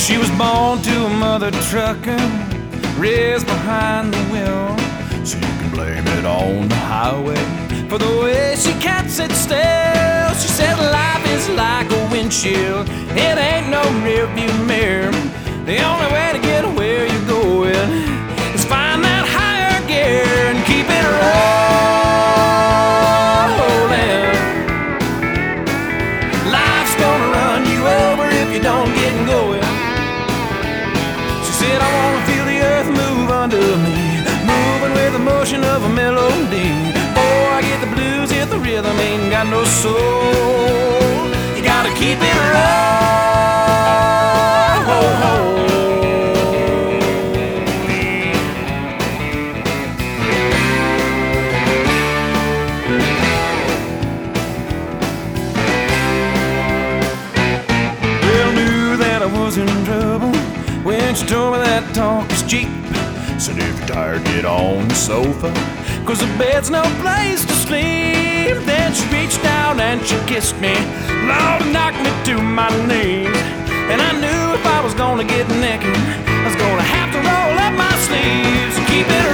She was born to a mother trucker, raised behind the wheel, so you can blame it on the highway for the way she can't sit still. She said life is like a windshield, it ain't no rearview mirror. The only way to get where you're going is find that higher gear and keep it rolling. Life's gonna run you over if you don't get going. She said I wanna feel the earth move under me, moving with the motion of a melody. Oh, I get the blues, hit the rhythm, ain't got no soul. You gotta keep it rolling. In trouble when she told me that talk is cheap. Said if you're tired, get on the sofa, 'cause the bed's no place to sleep. Then she reached out and she kissed me, Lord, and knocked me to my knees. And I knew if I was gonna get naked, I was gonna have to roll up my sleeves. Keep it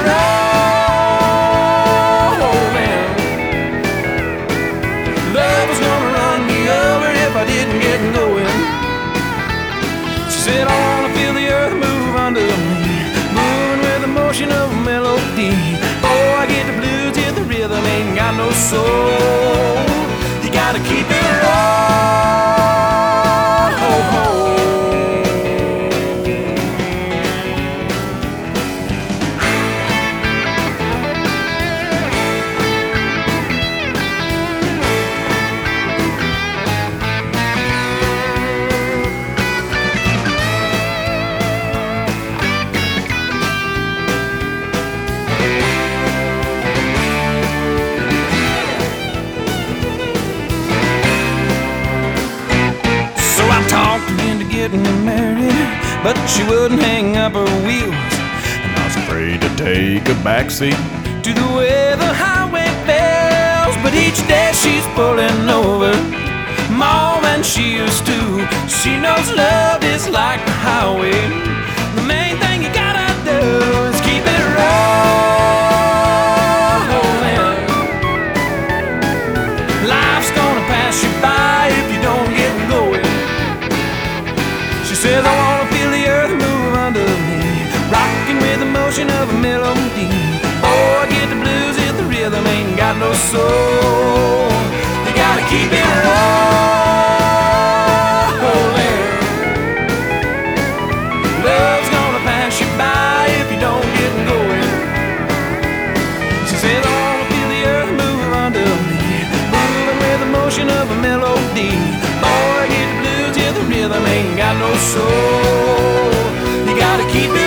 rolling. Love was gonna run me over if I didn't get going. Said I wanna feel the earth move under me, moving with the motion of a melody. Oh, I get the blues, hit the rhythm, ain't got no soul. You gotta keep it rolling. Getting married, but she wouldn't hang up her wheels, and I was afraid to take a backseat to the way the highway fails. But each day she's pulling over more than she used to. She knows love is like the highway. The main thing you gotta do is keep it rolling. Life's gonna pass you by if you don't get going. She says I wanna feel the earth move under me, rocking with the motion of a melody. Oh, I get the blues, hit the rhythm, ain't got no soul. You gotta keep it rolling. Love's gonna pass you by if you don't get going. She says I wanna feel the earth move under me, moving with the motion of a melody. Oh, I get the blues, hit the rhythm, ain't got no soul. You gotta keep it